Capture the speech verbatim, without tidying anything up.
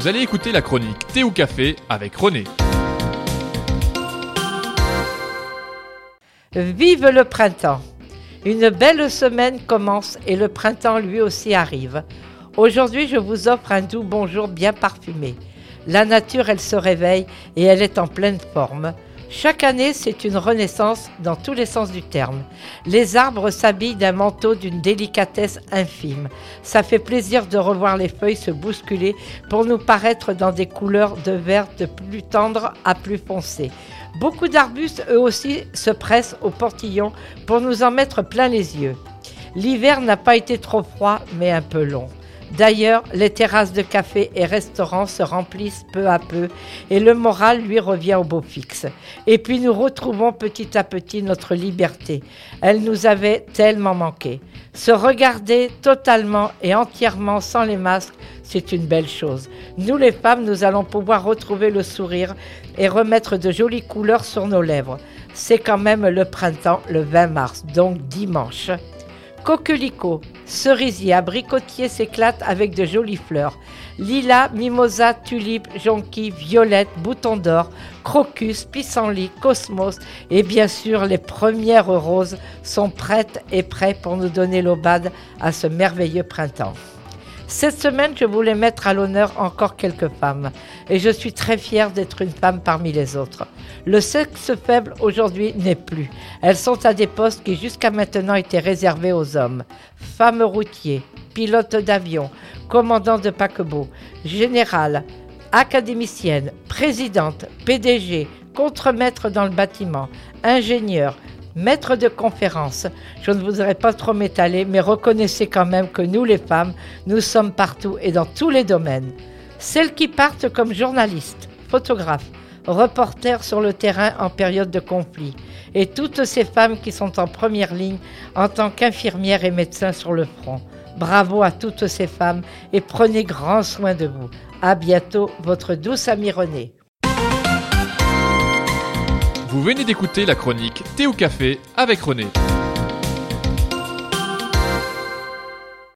Vous allez écouter la chronique Thé ou Café avec René. Vive le printemps! Une belle semaine commence et le printemps lui aussi arrive. Aujourd'hui, je vous offre un doux bonjour bien parfumé. La nature, elle se réveille et elle est en pleine forme. Chaque année, c'est une renaissance dans tous les sens du terme. Les arbres s'habillent d'un manteau d'une délicatesse infime. Ça fait plaisir de revoir les feuilles se bousculer pour nous paraître dans des couleurs de vert de plus tendre à plus foncé. Beaucoup d'arbustes, eux aussi, se pressent au portillon pour nous en mettre plein les yeux. L'hiver n'a pas été trop froid, mais un peu long. D'ailleurs, les terrasses de cafés et restaurants se remplissent peu à peu et le moral lui revient au beau fixe. Et puis nous retrouvons petit à petit notre liberté. Elle nous avait tellement manqué. Se regarder totalement et entièrement sans les masques, c'est une belle chose. Nous les femmes, nous allons pouvoir retrouver le sourire et remettre de jolies couleurs sur nos lèvres. C'est quand même le printemps, le vingt mars, donc dimanche. Coquelicot, cerisier, abricotier s'éclatent avec de jolies fleurs. Lilas, mimosa, tulipe, jonquille, violette, bouton d'or, crocus, pissenlit, cosmos et bien sûr les premières roses sont prêtes et prêts pour nous donner l'aubade à ce merveilleux printemps. Cette semaine, je voulais mettre à l'honneur encore quelques femmes et je suis très fière d'être une femme parmi les autres. Le sexe faible aujourd'hui n'est plus. Elles sont à des postes qui jusqu'à maintenant étaient réservés aux hommes. Femmes routiers, pilotes d'avion, commandants de paquebots, générales, académiciennes, présidentes, P D G, contremaîtres dans le bâtiment, ingénieurs, maître de conférence. Je ne voudrais pas trop m'étaler, mais reconnaissez quand même que nous les femmes, nous sommes partout et dans tous les domaines. Celles qui partent comme journalistes, photographes, reporters sur le terrain en période de conflit, et toutes ces femmes qui sont en première ligne en tant qu'infirmières et médecins sur le front. Bravo à toutes ces femmes et prenez grand soin de vous. À bientôt, votre douce amie Renée. Vous venez d'écouter la chronique Thé ou Café avec René.